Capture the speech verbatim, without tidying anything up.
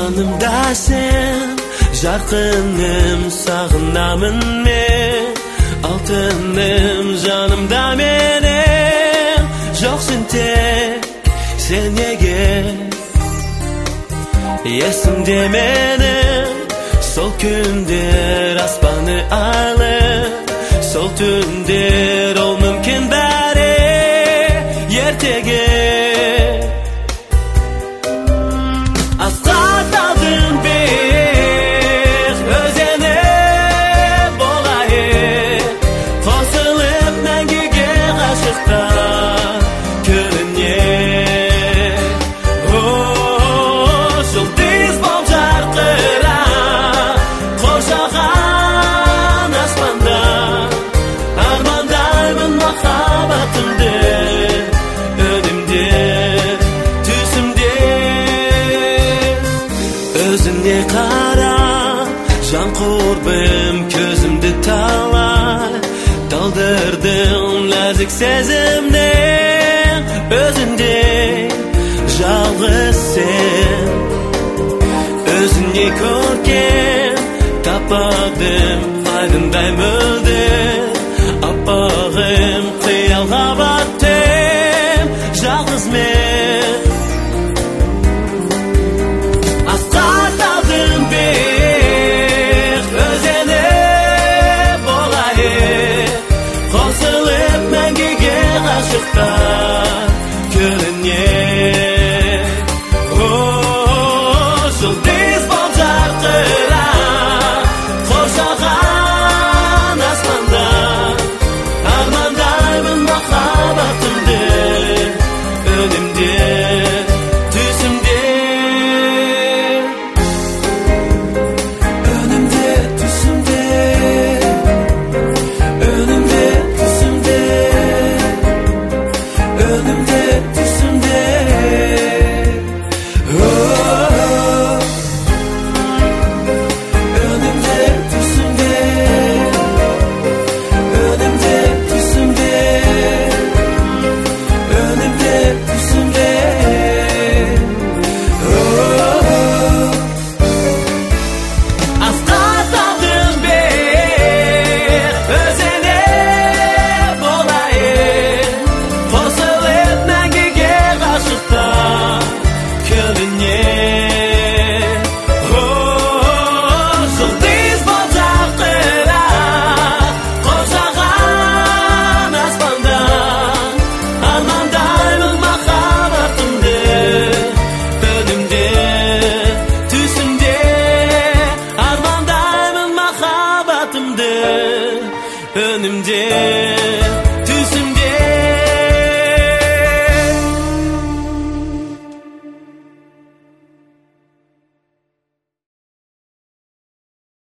Жанымда сен, жарқыным, сағынамын мен. Алтыным жанымда менің, жоқсың тек сен неге? Есімде менің сол күндер аспаны айлы, сол түндер ол мүмкін бәрі ертеге. Асқақ талдың биік өзені болайық, қосылып мәңгіге ғашықтар күніне. О, жұлдыз болып жарқырап қоршаған аспанда, армандаймын махаббатымды өнімде, түсімде. Өзіңе қарап жан құрбым көзімді талай, талдырдың нәзік сезімнен өзіңде жалғыз сен. Өзіңе көрген таппадым айдындай мөлдір